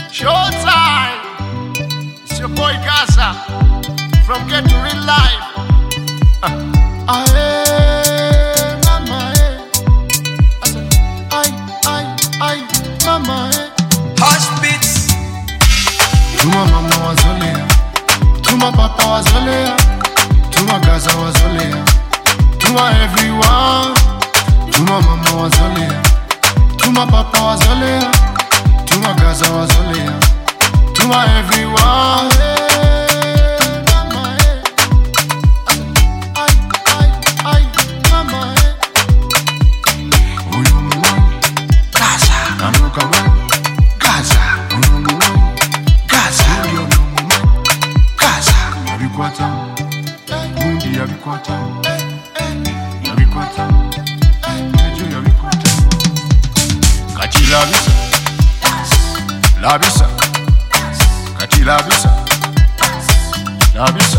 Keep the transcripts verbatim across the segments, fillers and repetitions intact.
Showtime! It's your boy Gaza from Get to Real Life. Uh, aye, mama, eh. I said, aye, aye, aye, mama, eh. Hush beats. Tuma mama wazolea, tuma papa wazolea, tuma Gaza wazolea, tuma everyone. Tuma mama wazolea, tuma papa wazolea, tuma Gaza wazolea, tuma everyone. Hey, mama, hey. Ay, ay, ay, mama, hey. Uyo mwana Gaza, amuka mwana Gaza, uyo mwana Gaza, uyo mwana Gaza, yabikwata, undi yabikwata, yabikwata, ejo yabikwata. Kati labisa, labisa, kati labisa, labisa.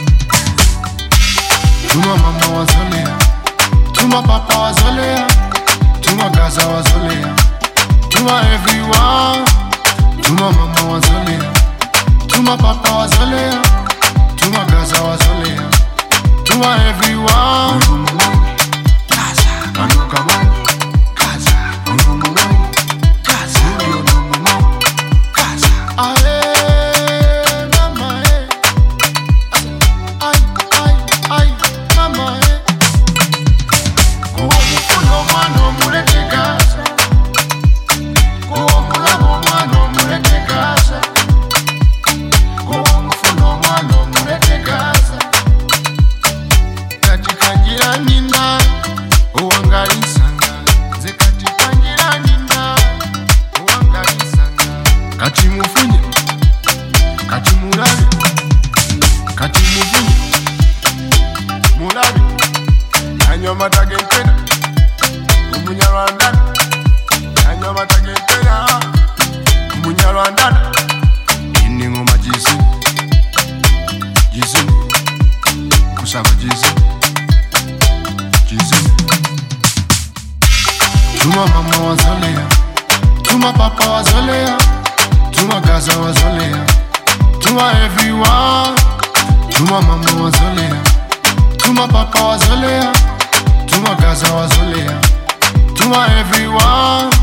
Tuma mama wazolea, tuma papa wazolea, tuma Gaza wazolea, tuma everyone. Tuma mama wazolea, tuma papa wazolea, tuma Gaza wazolea, tuma everyone. Gaza, anuka mwana Gaza, uyo mwana Gaza, uyo mwana Gaza. Aye, mama, eh. Ay, ay, ay, mama, eh. Kuwa mufuno mwana omuleke Gaza, kuwa mulabo mwana omuleke Gaza, kuwa mufuno mwana omuleke Gaza. Kati kanjira nina owangalisanga, nze kati kanjira nina owangalisanga. Kati mufunye, kati mulabe, kati mufunye, mulabe. Anywa amata g'empera, Omunyarwanda. Anywa amata g'empera, Omunyarwanda. Ine ngoma jizi, jizi, kusaba jizi, jizi. Tuma mama wazolea, tuma papa wazolea, tuma Gaza wazolea, tuma everyone. Tuma mama wazolea, tuma papa wazolea, tuma Gaza wazolea, tuma everyone.